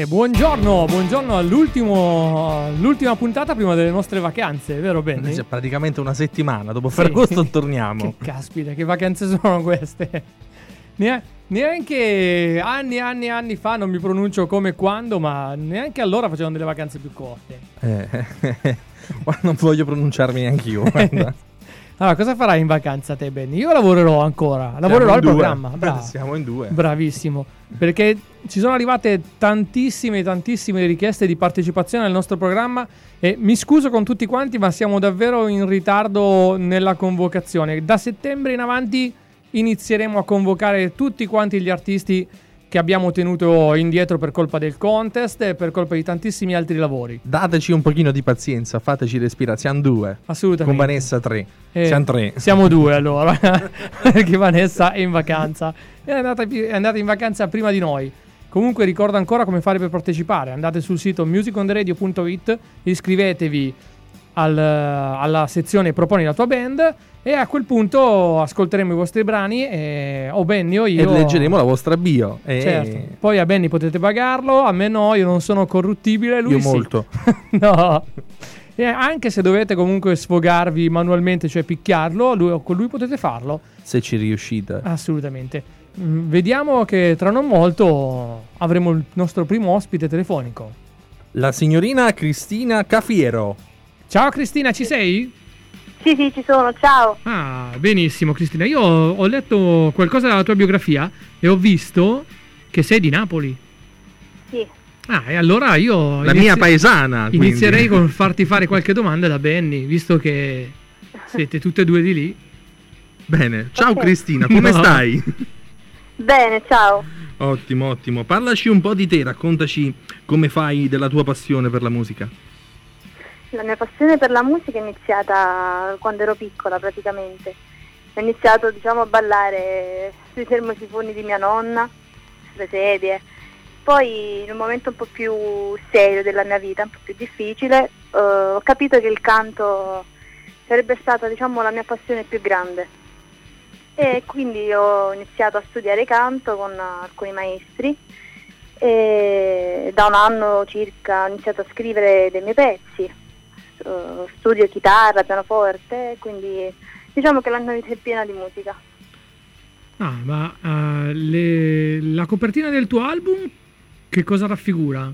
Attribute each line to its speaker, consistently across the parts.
Speaker 1: E buongiorno all'ultima puntata prima delle nostre vacanze, vero Benny?
Speaker 2: C'è praticamente una settimana, dopo Ferragosto torniamo.
Speaker 1: Che caspita, che vacanze sono queste? Neanche anni fa, non mi pronuncio come e quando, ma neanche allora facevano delle vacanze più corte.
Speaker 2: Non voglio pronunciarmi neanche io, guarda.
Speaker 1: Allora, cosa farai in vacanza te, Benny? Io lavorerò ancora, lavorerò al programma. Bravo.
Speaker 2: Siamo in due.
Speaker 1: Bravissimo, perché ci sono arrivate tantissime richieste di partecipazione al nostro programma e mi scuso con tutti quanti, ma siamo davvero in ritardo nella convocazione. Da settembre in avanti inizieremo a convocare tutti quanti gli artisti che abbiamo tenuto indietro per colpa del contest e per colpa di tantissimi altri lavori.
Speaker 2: Dateci un pochino di pazienza, fateci respirare. Siamo due.
Speaker 1: Assolutamente.
Speaker 2: Con Vanessa 3. Siamo 3.
Speaker 1: Siamo 2 allora, perché Vanessa è in vacanza. È andata in vacanza prima di noi. Comunque ricordo ancora come fare per partecipare. Andate sul sito musiconderadio.it, iscrivetevi alla sezione Proponi la tua band e a quel punto ascolteremo i vostri brani o Benny o io
Speaker 2: e leggeremo la vostra bio.
Speaker 1: Certo. Poi a Benny potete pagarlo, a me no, io non sono corruttibile, lui
Speaker 2: io
Speaker 1: sì.
Speaker 2: Molto.
Speaker 1: No. E anche se dovete comunque sfogarvi manualmente, cioè picchiarlo, con lui potete farlo.
Speaker 2: Se ci riuscite.
Speaker 1: Assolutamente. Vediamo che tra non molto avremo il nostro primo ospite telefonico.
Speaker 2: La signorina Cristina Cafiero.
Speaker 1: Ciao Cristina, ci sei?
Speaker 3: Sì, ci sono, ciao.
Speaker 1: Ah, benissimo Cristina. Io ho letto qualcosa della tua biografia e ho visto che sei di Napoli.
Speaker 3: Sì.
Speaker 1: Ah, e allora io
Speaker 2: mia paesana.
Speaker 1: Inizierei con farti fare qualche domanda da Benny, visto che siete tutte e due di lì.
Speaker 2: Bene, ciao okay. Cristina, come stai?
Speaker 3: Bene, ciao.
Speaker 2: Ottimo. Parlaci un po' di te, raccontaci come fai della tua passione per la musica.
Speaker 3: La mia passione per la musica è iniziata quando ero piccola praticamente. Ho iniziato a ballare sui termosifoni di mia nonna, sulle sedie. Poi in un momento un po' più serio della mia vita, un po' più difficile, ho capito che il canto sarebbe stata la mia passione più grande. E quindi ho iniziato a studiare canto con alcuni maestri e da un anno circa ho iniziato a scrivere dei miei pezzi. Studio chitarra, pianoforte, quindi diciamo che la mia vita è piena di musica.
Speaker 1: Ah, ma la copertina del tuo album che cosa raffigura?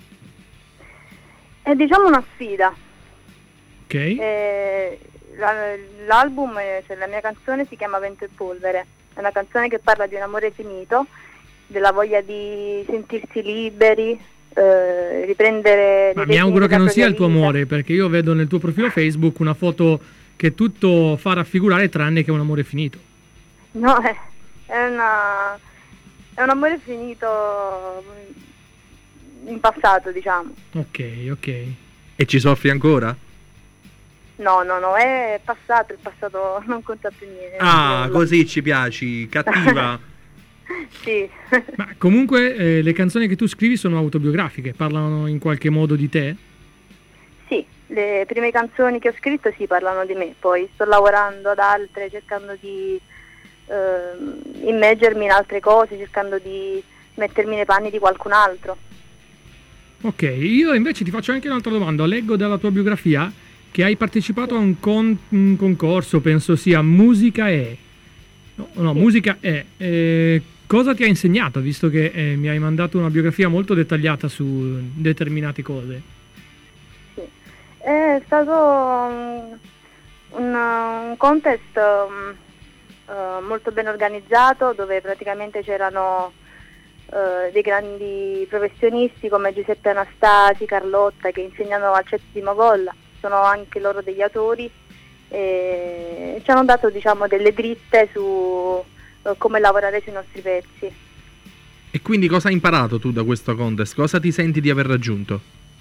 Speaker 3: È una sfida.
Speaker 1: Ok.
Speaker 3: L'album, la mia canzone si chiama Vento e Polvere. È una canzone che parla di un amore finito, della voglia di sentirsi liberi, riprendere.
Speaker 1: Ma mi auguro che non sia il tuo amore, perché io vedo nel tuo profilo Facebook una foto che tutto fa raffigurare tranne che un amore finito.
Speaker 3: No, è un amore finito in passato, diciamo.
Speaker 1: Ok.
Speaker 2: E ci soffri ancora?
Speaker 3: No, è passato, il passato non conta più niente.
Speaker 2: Ah, così ci piaci, cattiva.
Speaker 3: Sì.
Speaker 1: Ma comunque le canzoni che tu scrivi sono autobiografiche, parlano in qualche modo di te?
Speaker 3: Sì, le prime canzoni che ho scritto parlano di me, poi sto lavorando ad altre, cercando di immergermi in altre cose, cercando di mettermi nei panni di qualcun altro. Ok, io invece ti faccio anche un'altra domanda. Leggo dalla tua biografia che hai partecipato a un concorso, penso sia Musica E. No, sì. Musica E. Cosa ti ha insegnato, visto che mi hai mandato una biografia molto dettagliata su determinate cose? Sì, è stato un contest molto ben organizzato, dove praticamente c'erano dei grandi professionisti come Giuseppe Anastasi, Carlotta, che insegnano al CET di Mogolla, sono anche loro degli autori e ci hanno dato delle dritte su come lavorare sui nostri pezzi.
Speaker 2: E quindi cosa hai imparato tu da questo contest? Cosa ti senti di aver raggiunto?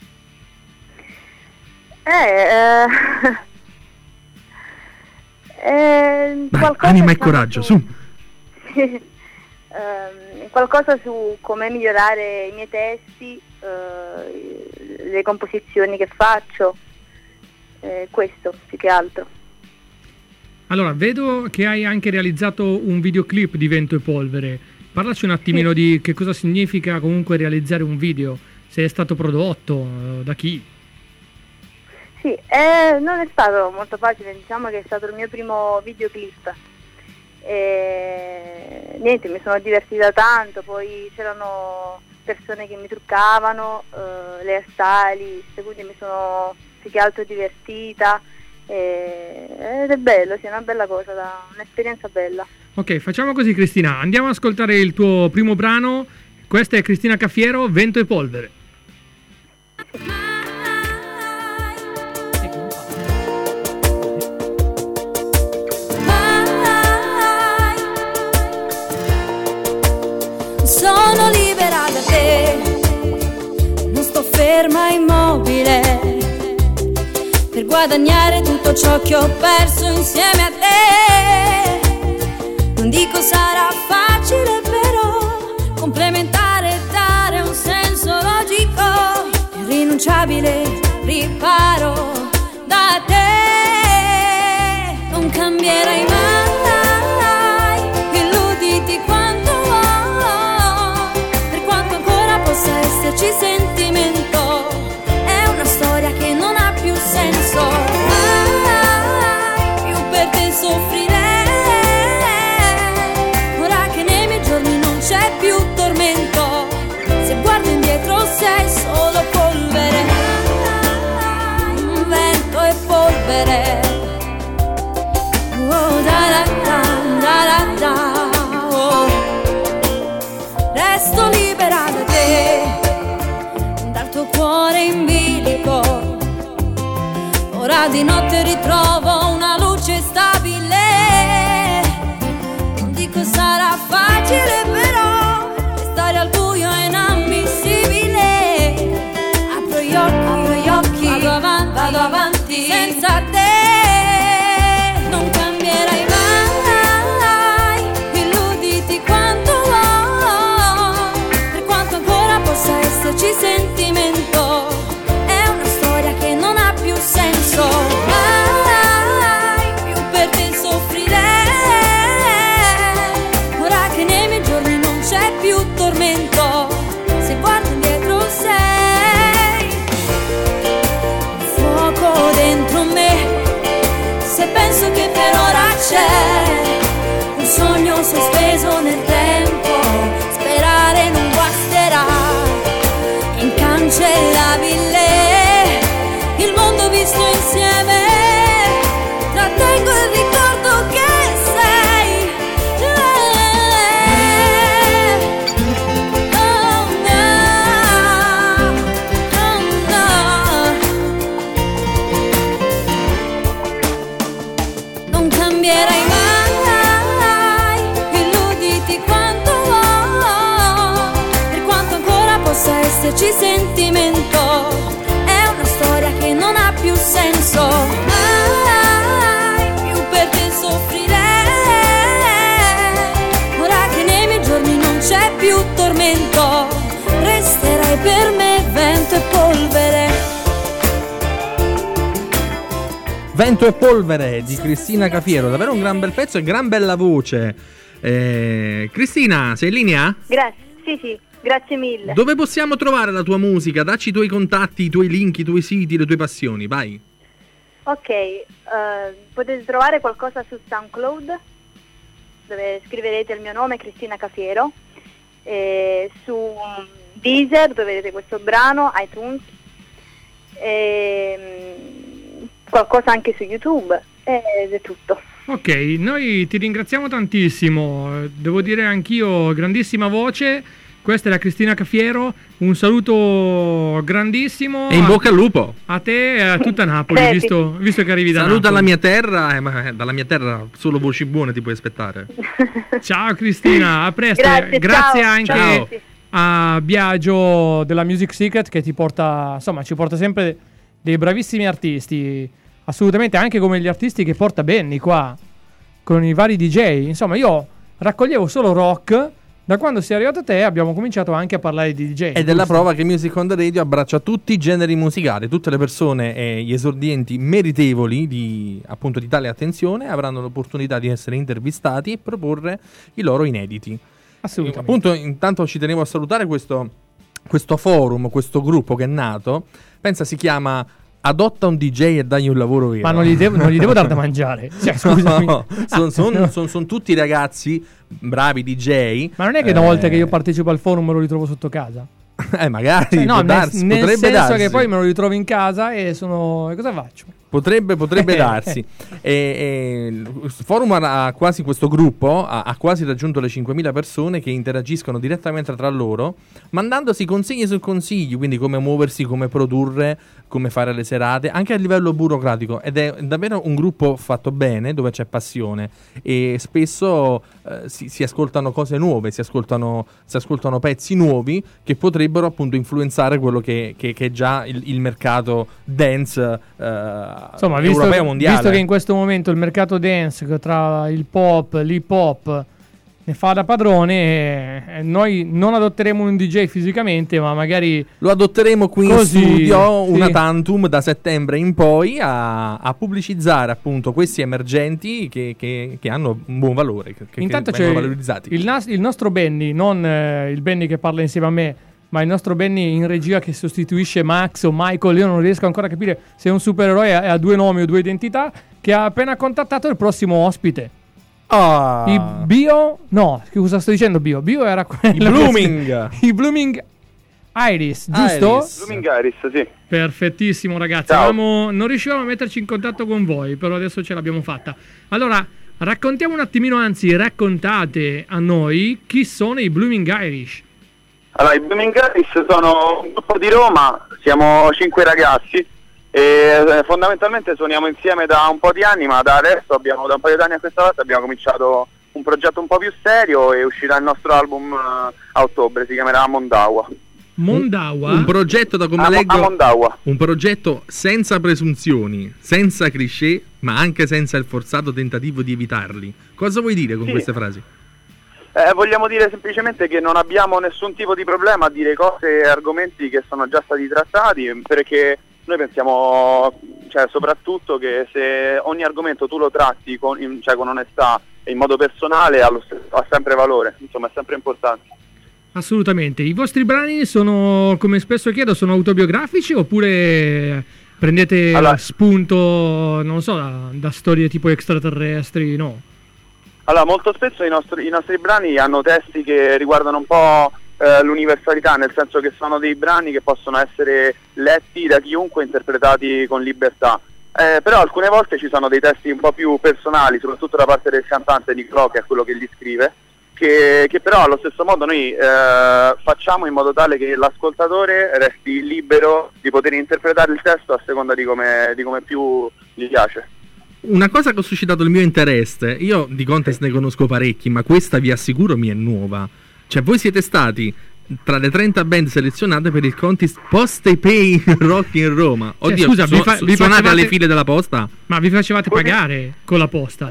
Speaker 2: Dai, anima e coraggio, su!
Speaker 3: Qualcosa su come migliorare i miei testi, le composizioni che faccio, questo più che altro.
Speaker 1: Allora, vedo che hai anche realizzato un videoclip di Vento e Polvere. Parlaci un attimino di che cosa significa comunque realizzare un video. se è stato prodotto, da chi.
Speaker 3: Sì, non è stato molto facile, diciamo che è stato il mio primo videoclip. E niente, mi sono divertita tanto, poi c'erano persone che mi truccavano, le hairstylist, quindi mi sono più che altro divertita ed è bello, sì, è una bella cosa, un'esperienza bella.
Speaker 1: Ok, facciamo così, Cristina, andiamo ad ascoltare il tuo primo brano. Questa è Cristina Cafiero, Vento e Polvere.
Speaker 4: Sono libera da te, non sto ferma immobile per guadagnare tutto ciò che ho perso insieme a te. Non dico sarà facile, però complementare e dare un senso logico, irrinunciabile riparo da te. Non cambierai mai, illuditi quanto possa esserci sentimento, è una storia che non ha più senso, più per te soffrirei, ora che nei miei giorni non c'è più tormento, se guardo indietro sei solo polvere, vento e polvere, oh, da da da da da da, oh. Resto libera da te, dal tuo cuore in bilico, ora di notte ritrovo una luce stabile, non dico sarà facile, però stare al buio è inammissibile, apro gli occhi, vado avanti senza te. Non cambierai mai, illuditi quanto possa esserci sentimento, è una storia che non ha più senso, mai più per te soffrirei, ora che nei miei giorni non c'è più tormento, se guardo indietro sei fuoco dentro me, se penso che per ora c'è un sogno sospeso nel tempo, sperare non basterà, incancellabile, il mondo visto insieme, trattengo il ricordo che sei, oh no, oh no, non cambierai mai, illuditi quanto per quanto ancora possa esserci sentimento, è una storia che non ha più senso, mai più per te soffrirei, ora che nei miei giorni non c'è più tormento, resterai per me vento e polvere.
Speaker 2: Vento e polvere di Cristina Cafiero, davvero un gran bel pezzo e gran bella voce. Cristina, sei in linea?
Speaker 3: Grazie, sì, grazie mille.
Speaker 2: Dove possiamo trovare la tua musica? Dacci i tuoi contatti, i tuoi link, i tuoi siti, le tue passioni, vai.
Speaker 3: Ok, potete trovare qualcosa su SoundCloud, dove scriverete il mio nome, Cristina Cafiero, su Deezer, dove vedete questo brano, iTunes, qualcosa anche su YouTube, ed è tutto.
Speaker 1: Ok, noi ti ringraziamo tantissimo, devo dire anch'io, grandissima voce. Questa è la Cristina Cafiero, un saluto grandissimo.
Speaker 2: E in bocca al lupo.
Speaker 1: A te e a tutta Napoli, visto che arrivi da
Speaker 2: Saluta
Speaker 1: Napoli.
Speaker 2: la mia terra, ma dalla mia terra solo voci buone ti puoi aspettare.
Speaker 1: Ciao Cristina, a presto.
Speaker 3: Grazie ciao.
Speaker 1: Anche
Speaker 2: ciao.
Speaker 1: a Biagio della Music Secret che ci porta sempre dei bravissimi artisti, assolutamente, anche come gli artisti che porta Benny qua, con i vari DJ. Insomma, io raccoglievo solo rock. Da quando sei arrivato a te abbiamo cominciato anche a parlare di DJ.
Speaker 2: Ed è la prova che Music on the Radio abbraccia tutti i generi musicali, tutte le persone e gli esordienti meritevoli di tale attenzione avranno l'opportunità di essere intervistati e proporre i loro inediti.
Speaker 1: Assolutamente.
Speaker 2: Appunto, intanto ci tenevo a salutare questo questo forum, questo gruppo che è nato, pensa si chiama Adotta un DJ e dagli un lavoro vero.
Speaker 1: Ma non gli devo dare da mangiare. Cioè, scusami.
Speaker 2: No, sono tutti ragazzi bravi DJ.
Speaker 1: Ma non è che una volta che io partecipo al forum me lo ritrovo sotto casa?
Speaker 2: Magari,
Speaker 1: no, nel
Speaker 2: potrebbe
Speaker 1: senso
Speaker 2: darsi.
Speaker 1: che poi me lo ritrovo in casa e cosa faccio?
Speaker 2: Potrebbe darsi. Il forum ha quasi questo gruppo, ha quasi raggiunto le 5.000 persone che interagiscono direttamente tra loro, mandandosi consigli su consigli, quindi come muoversi, come produrre, come fare le serate, anche a livello burocratico. Ed è davvero un gruppo fatto bene, dove c'è passione, e spesso si ascoltano cose nuove, si ascoltano pezzi nuovi che potrebbero appunto influenzare quello che è già il mercato dance
Speaker 1: insomma,
Speaker 2: europeo mondiale.
Speaker 1: Visto che in questo momento il mercato dance tra il pop, l'hip hop ne fa da padrone, noi non adotteremo un DJ fisicamente, ma magari
Speaker 2: lo adotteremo qui
Speaker 1: così,
Speaker 2: in studio,
Speaker 1: sì.
Speaker 2: Una tantum da settembre in poi a pubblicizzare appunto questi emergenti che hanno un buon valore, che
Speaker 1: intanto
Speaker 2: vengono
Speaker 1: c'è
Speaker 2: valorizzati.
Speaker 1: il nostro Benny, non il Benny che parla insieme a me, ma il nostro Benny in regia che sostituisce Max o Michael. Io non riesco ancora a capire se è un supereroe e ha due nomi o due identità, che ha appena contattato il prossimo ospite. I Bio? No, cosa sto dicendo Bio? Bio era quello. I Blooming Iris, giusto?
Speaker 5: Blooming Iris, sì.
Speaker 1: Perfettissimo, ragazzi. Non riuscivamo a metterci in contatto con voi, però adesso ce l'abbiamo fatta. Allora, raccontiamo un attimino, anzi, raccontate a noi chi sono i Blooming Irish.
Speaker 5: Allora, i Blooming Iris sono un gruppo di Roma, siamo 5 ragazzi e fondamentalmente suoniamo insieme da un po' di anni, ma da un paio di anni a questa volta abbiamo cominciato un progetto un po' più serio e uscirà il nostro album a ottobre, si chiamerà Mondawa.
Speaker 2: Un progetto, da come leggo,
Speaker 5: Mondawa.
Speaker 2: Un progetto senza presunzioni, senza cliché, ma anche senza il forzato tentativo di evitarli. Cosa vuoi dire con queste frasi?
Speaker 5: Vogliamo dire semplicemente che non abbiamo nessun tipo di problema a dire cose e argomenti che sono già stati trattati, perché noi pensiamo, soprattutto che se ogni argomento tu lo tratti con onestà e in modo personale ha sempre valore, insomma è sempre importante.
Speaker 1: Assolutamente. I vostri brani sono, come spesso chiedo, sono autobiografici oppure prendete spunto, non so, da storie tipo extraterrestri? No.
Speaker 5: Allora, molto spesso i nostri brani hanno testi che riguardano un po' l'universalità, nel senso che sono dei brani che possono essere letti da chiunque, interpretati con libertà. Però alcune volte ci sono dei testi un po' più personali, soprattutto da parte del cantante Nicolò, che è quello che li scrive, che però allo stesso modo noi facciamo in modo tale che l'ascoltatore resti libero di poter interpretare il testo a seconda di come più gli piace.
Speaker 2: Una cosa che ha suscitato il mio interesse, io di contest ne conosco parecchi, ma questa vi assicuro mi è nuova. Cioè, voi siete stati tra le 30 band selezionate per il contest Poste Pay Rock in Roma. Oddio,
Speaker 1: scusa, vi
Speaker 2: suonate alle file della posta?
Speaker 1: Ma vi facevate pagare con la posta?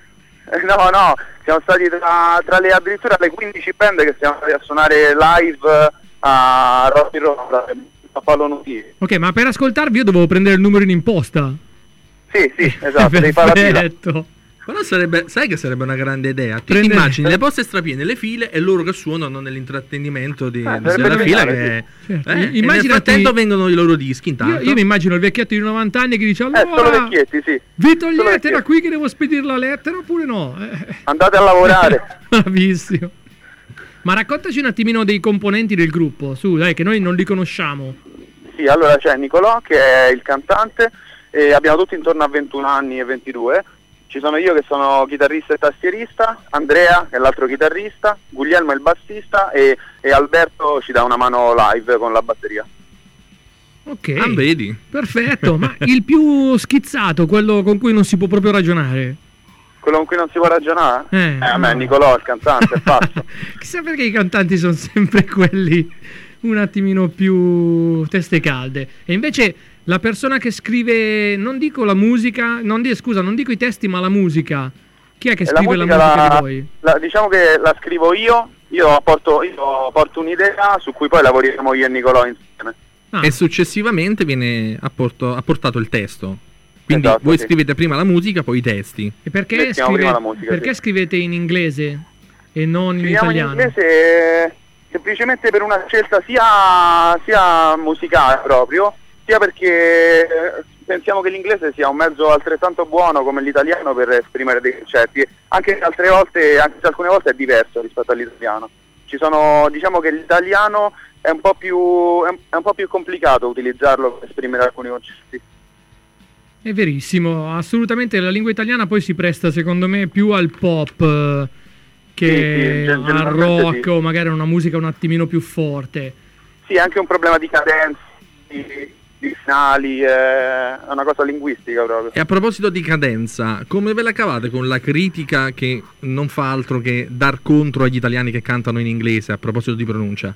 Speaker 5: No, siamo stati tra le addirittura le 15 band che siamo andati a suonare live a Rock in Roma, a Paolo Nutini.
Speaker 1: Ok, ma per ascoltarvi io dovevo prendere il numero in imposta?
Speaker 5: Sì, esatto, devi fare la fila.
Speaker 2: Però sai che sarebbe una grande idea. Ti immagini le poste strapiene, le file e loro che suonano nell'intrattenimento della fila. Nel frattempo vengono i loro dischi. Intanto
Speaker 1: io mi immagino il vecchietto di 90 anni che dice: allora,
Speaker 5: solo vecchietti, sì.
Speaker 1: Vi togliete da qui che devo spedire la lettera oppure no?
Speaker 5: Andate a lavorare.
Speaker 1: Bravissimo. Ma raccontaci un attimino dei componenti del gruppo, su, dai, che noi non li conosciamo.
Speaker 5: Sì, allora c'è Nicolò che è il cantante, e abbiamo tutti intorno a 21 anni e 22. Ci sono io che sono chitarrista e tastierista, Andrea che è l'altro chitarrista, Guglielmo è il bassista e Alberto ci dà una mano live con la batteria.
Speaker 1: Ok,
Speaker 2: vedi.
Speaker 1: Perfetto, ma il più schizzato, quello con cui non si può proprio ragionare?
Speaker 5: Quello con cui non si può ragionare? A me Nicolò, il cantante, è fatto.
Speaker 1: Chissà perché i cantanti sono sempre quelli un attimino più teste calde. E invece la persona che scrive, non dico la musica, non dico i testi, ma la musica. Chi è che scrive la musica di voi?
Speaker 5: Diciamo che la scrivo io porto un'idea su cui poi lavoriamo io e Nicolò insieme.
Speaker 2: E successivamente viene apportato il testo. Quindi esatto, voi scrivete prima la musica, poi i testi.
Speaker 1: E perché scrivete in inglese e non in italiano?
Speaker 5: In inglese semplicemente per una scelta sia musicale proprio, sia perché pensiamo che l'inglese sia un mezzo altrettanto buono come l'italiano per esprimere dei concetti, anche se alcune volte è diverso rispetto all'italiano. Diciamo che l'italiano è un po' più complicato utilizzarlo per esprimere alcuni concetti.
Speaker 3: È verissimo, assolutamente. La lingua italiana poi si presta secondo me più al pop che al rock, o magari una musica un attimino più forte.
Speaker 5: Sì, anche un problema di cadenza, di finali, è una cosa linguistica proprio.
Speaker 2: E a proposito di cadenza, come ve la cavate con la critica che non fa altro che dar contro agli italiani che cantano in inglese a proposito di pronuncia?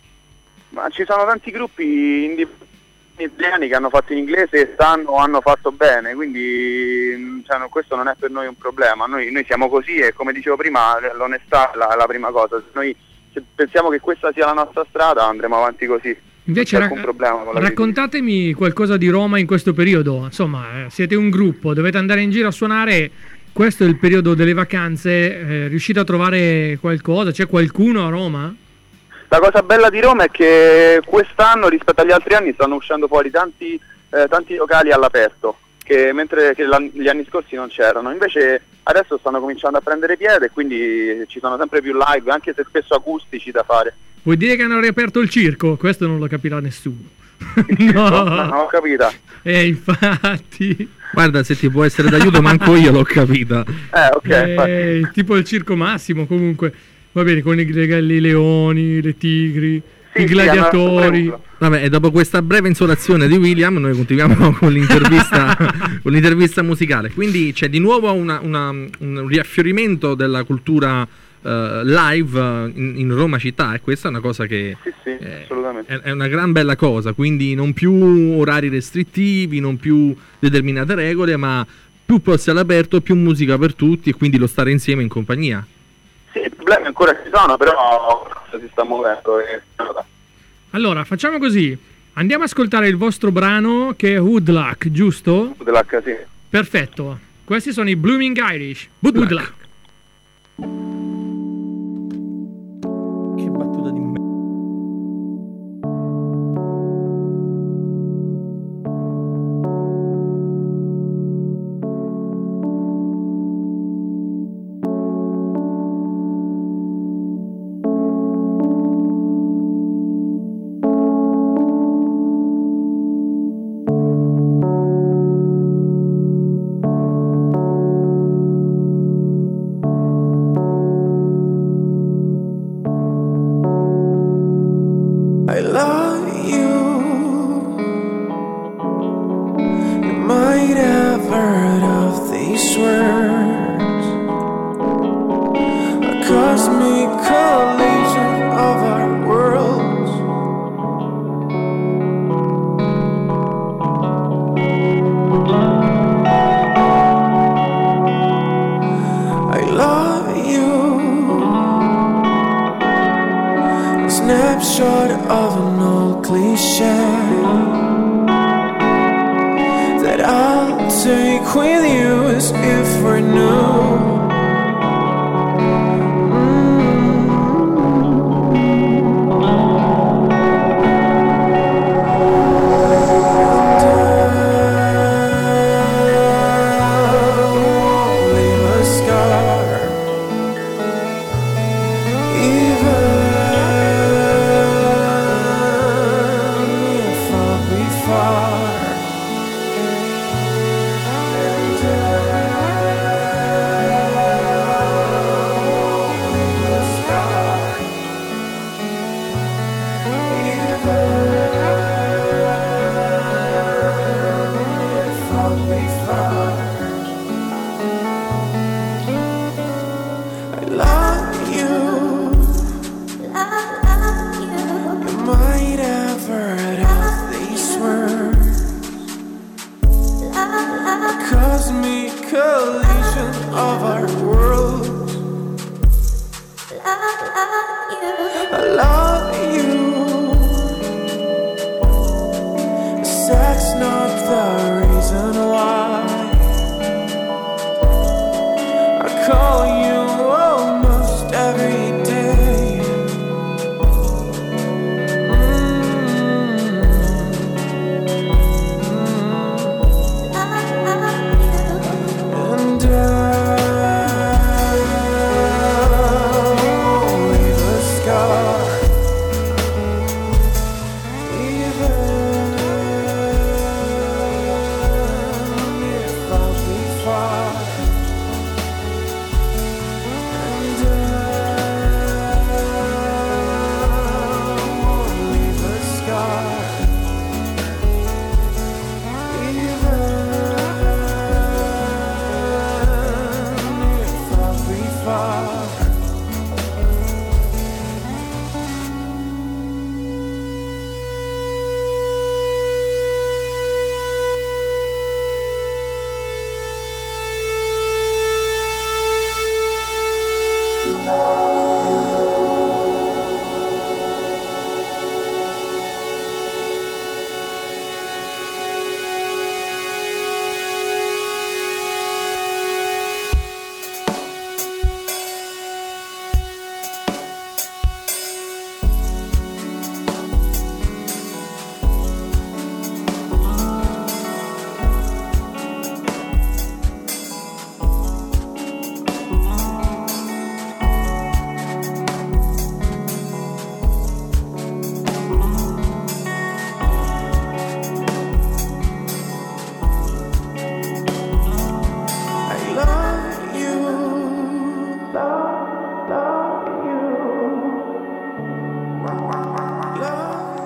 Speaker 5: Ma ci sono tanti gruppi italiani che hanno fatto in inglese e hanno fatto bene, quindi questo non è per noi un problema. Noi siamo così, e come dicevo prima, l'onestà è la prima cosa. Se pensiamo che questa sia la nostra strada, andremo avanti così.
Speaker 3: Invece raccontatemi qualcosa di Roma in questo periodo. Insomma, siete un gruppo, dovete andare in giro a suonare, questo è il periodo delle vacanze, riuscite a trovare qualcosa? C'è qualcuno a Roma?
Speaker 5: La cosa bella di Roma è che quest'anno rispetto agli altri anni stanno uscendo fuori tanti locali all'aperto, mentre gli anni scorsi non c'erano. Invece adesso stanno cominciando a prendere piede, quindi ci sono sempre più live, anche se spesso acustici, da fare.
Speaker 3: Vuoi dire che hanno riaperto il circo? Questo non lo capirà nessuno.
Speaker 5: No, non ho capita.
Speaker 3: Infatti.
Speaker 2: Guarda, se ti può essere d'aiuto, manco io l'ho capita.
Speaker 5: Ok.
Speaker 3: Tipo il Circo Massimo, comunque. Va bene, con i leoni, le tigri, i gladiatori.
Speaker 2: Vabbè, e dopo questa breve insolazione di William, noi continuiamo con l'intervista musicale. Quindi c'è di nuovo un riaffiorimento della cultura live in Roma città, e questa è una cosa che
Speaker 5: assolutamente.
Speaker 2: È una gran bella cosa. Quindi non più orari restrittivi, non più determinate regole, ma più posti all'aperto, più musica per tutti, e quindi lo stare insieme in compagnia.
Speaker 5: Sì, i problemi ancora ci sono, però si sta muovendo.
Speaker 3: Allora, facciamo così. Andiamo ad ascoltare il vostro brano, che è Wood Luck, giusto?
Speaker 5: Wood Luck, sì.
Speaker 3: Perfetto. Questi sono i Blooming Irish. Wood Luck.
Speaker 2: Che battuta di me.
Speaker 6: Snapshot of an old cliche that I'll take with you as if we're new.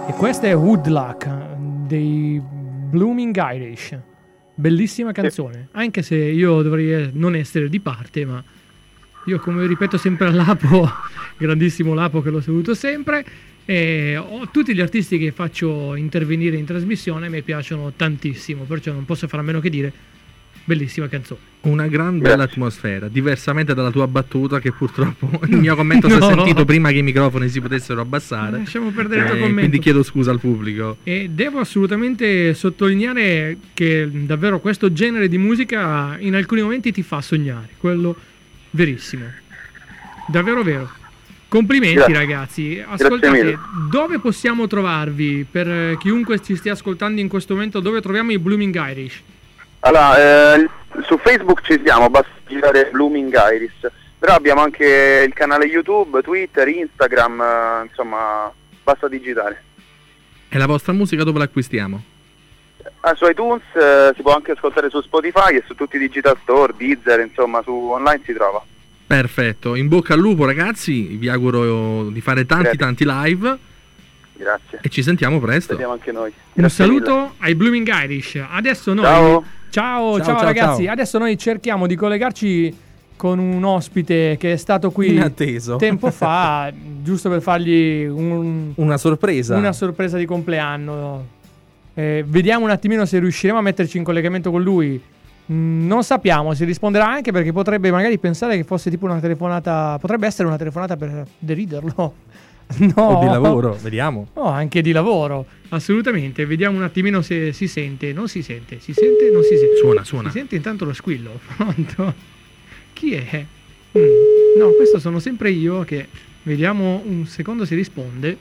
Speaker 1: E questa è Woodluck dei Blooming Irish. Bellissima canzone, anche se io dovrei non essere di parte, ma io, come ripeto sempre a Lapo, grandissimo Lapo che l'ho saluto sempre, e tutti gli artisti che faccio intervenire in trasmissione mi piacciono tantissimo, perciò non posso fare a meno che dire bellissima canzone.
Speaker 2: Una gran bella atmosfera, diversamente dalla tua battuta, che purtroppo il mio commento si è sentito prima che i microfoni si potessero abbassare.
Speaker 1: Lasciamo perdere il tuo commento.
Speaker 2: Quindi chiedo scusa al pubblico.
Speaker 1: E devo assolutamente sottolineare che davvero questo genere di musica in alcuni momenti ti fa sognare, quello verissimo, davvero vero. Complimenti. Grazie. Ragazzi, ascoltate, dove possiamo trovarvi? Per chiunque ci stia ascoltando in questo momento, dove troviamo i Blooming Irish?
Speaker 5: Allora, su Facebook ci siamo, basta girare Blooming Irish, però abbiamo anche il canale YouTube, Twitter, Instagram, insomma, basta digitare.
Speaker 2: E la vostra musica dove l'acquistiamo?
Speaker 5: Su iTunes, si può anche ascoltare su Spotify e su tutti i digital store, Deezer, insomma, su online si trova.
Speaker 2: Perfetto, in bocca al lupo ragazzi, vi auguro di fare tanti live.
Speaker 5: Grazie.
Speaker 2: E ci sentiamo presto.
Speaker 5: Vediamo anche noi.
Speaker 1: Un saluto ai Blooming Irish. Adesso noi ciao ragazzi. Ciao. Adesso noi cerchiamo di collegarci con un ospite che è stato qui
Speaker 2: inatteso
Speaker 1: tempo fa, giusto per fargli
Speaker 2: una sorpresa.
Speaker 1: Una sorpresa di compleanno. Vediamo un attimino se riusciremo a metterci in collegamento con lui. Non sappiamo se risponderà, anche perché potrebbe magari pensare che fosse tipo una telefonata. Potrebbe essere una telefonata per deriderlo. No.
Speaker 2: O di lavoro, vediamo.
Speaker 1: No, anche di lavoro, assolutamente. Vediamo un attimino se si sente. Non si sente, si sente, non si sente.
Speaker 2: Suona.
Speaker 1: Si sente intanto lo squillo. Pronto? Chi è? No, questo sono sempre io che... Vediamo un secondo se risponde.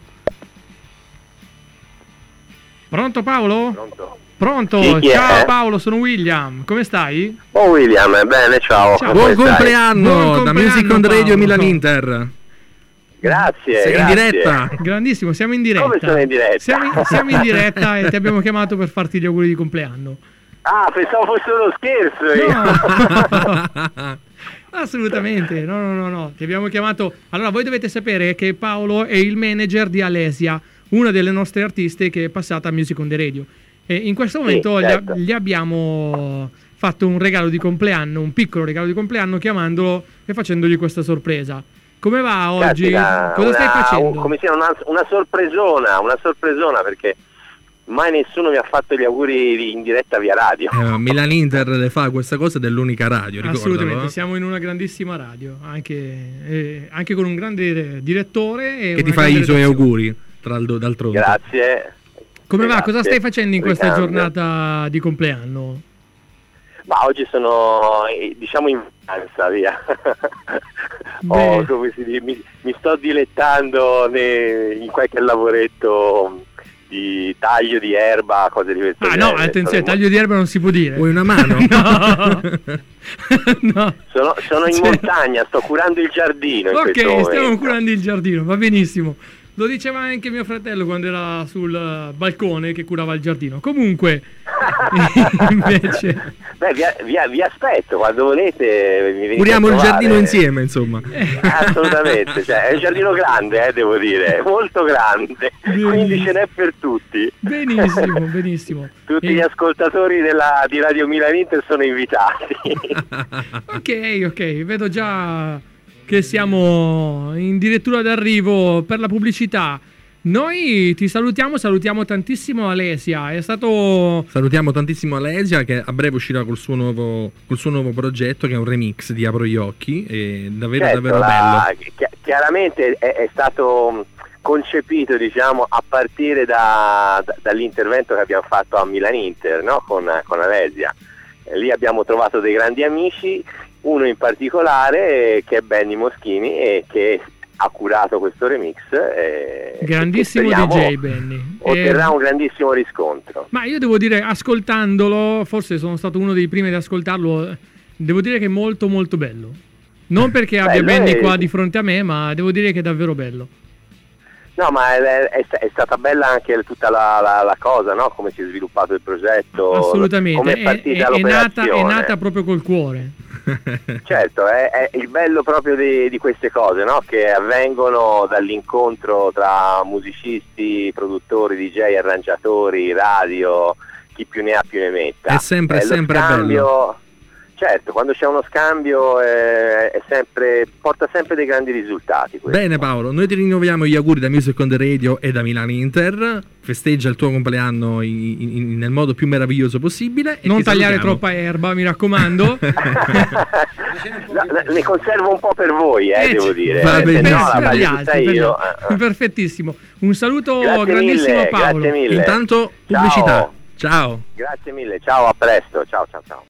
Speaker 1: Pronto Paolo? Pronto? Ciao Paolo, sono William. Come stai?
Speaker 7: Oh William, bene, ciao.
Speaker 2: Buon compleanno da Music on the Radio Milan Inter.
Speaker 7: Grazie.
Speaker 2: Sei in diretta?
Speaker 1: Grandissimo, siamo in diretta.
Speaker 7: Come sono in diretta?
Speaker 1: Siamo in diretta e ti abbiamo chiamato per farti gli auguri di compleanno.
Speaker 7: Ah, pensavo fosse uno scherzo.
Speaker 1: No. Assolutamente, no. Ti abbiamo chiamato. Allora, voi dovete sapere che Paolo è il manager di Alesia, una delle nostre artiste che è passata a Music on the Radio. E in questo momento certo, gli abbiamo fatto un regalo di compleanno, un piccolo regalo di compleanno, chiamandolo e facendogli questa sorpresa. Come va oggi? Cosa stai facendo?
Speaker 7: Come sia una sorpresona, perché mai nessuno mi ha fatto gli auguri in diretta via radio.
Speaker 2: Milan Inter le fa questa cosa ed è l'unica radio, ricordalo.
Speaker 1: Assolutamente, siamo in una grandissima radio, anche con un grande direttore e
Speaker 2: che ti fa i suoi auguri d'altronde.
Speaker 7: Grazie.
Speaker 1: Come va? Cosa stai facendo in questa giornata di compleanno?
Speaker 7: Ma oggi sono, diciamo, in vacanza, via. Come si dice, mi sto dilettando in qualche lavoretto di taglio di erba, cose di questo genere.
Speaker 1: No, attenzione, taglio di erba non si può dire.
Speaker 2: Vuoi una mano?
Speaker 1: No.
Speaker 7: Sono in montagna, sto curando il giardino.
Speaker 1: Ok, stiamo curando il giardino, va benissimo. Lo diceva anche mio fratello quando era sul balcone che curava il giardino. Comunque, invece...
Speaker 7: Beh, vi aspetto, quando volete.
Speaker 2: Curiamo il giardino insieme, insomma.
Speaker 7: Assolutamente, cioè, è un giardino grande, devo dire, molto grande. Benissimo. Quindi ce n'è per tutti.
Speaker 1: Benissimo.
Speaker 7: Tutti gli ascoltatori di Radio Milan Inter sono invitati.
Speaker 1: Ok, vedo già che siamo in dirittura d'arrivo per la pubblicità. Noi ti salutiamo tantissimo Alesia.
Speaker 2: Salutiamo tantissimo Alesia, che a breve uscirà col suo nuovo progetto, che è un remix di Apro gli occhi, è davvero bello.
Speaker 7: Chiaramente è stato concepito, diciamo, a partire dall'intervento che abbiamo fatto a Milan Inter, no? con Alesia. Lì abbiamo trovato dei grandi amici, uno in particolare che è Benny Moschini e che ha curato questo remix.
Speaker 1: Grandissimo DJ Benny.
Speaker 7: Otterrà un grandissimo riscontro.
Speaker 1: Ma io devo dire, ascoltandolo, forse sono stato uno dei primi ad ascoltarlo, devo dire che è molto molto bello. Non perché abbia Benny qua di fronte a me, ma devo dire che è davvero bello.
Speaker 7: No, ma è stata bella anche tutta la cosa, no? Come si è sviluppato il progetto.
Speaker 1: Assolutamente,
Speaker 7: come è partita l'operazione.
Speaker 1: È nata proprio col cuore.
Speaker 7: Certo, è il bello proprio di queste cose, no? Che avvengono dall'incontro tra musicisti, produttori, DJ, arrangiatori, radio, chi più ne ha più ne metta.
Speaker 2: È sempre
Speaker 7: scambio,
Speaker 2: bello.
Speaker 7: Certo, quando c'è uno scambio porta sempre dei grandi risultati. Questo.
Speaker 2: Bene Paolo, noi ti rinnoviamo gli auguri da Music on the Radio e da Milan Inter. Festeggia il tuo compleanno nel modo più meraviglioso possibile.
Speaker 1: Non tagliare troppa erba, mi raccomando.
Speaker 7: Ne conservo un po' per voi, devo dire.
Speaker 2: Va bene,
Speaker 1: per gli altri. Perfettissimo. Un saluto grandissimo a Paolo.
Speaker 7: Grazie mille.
Speaker 2: Intanto pubblicità. Ciao.
Speaker 7: Grazie mille, ciao, a presto. Ciao.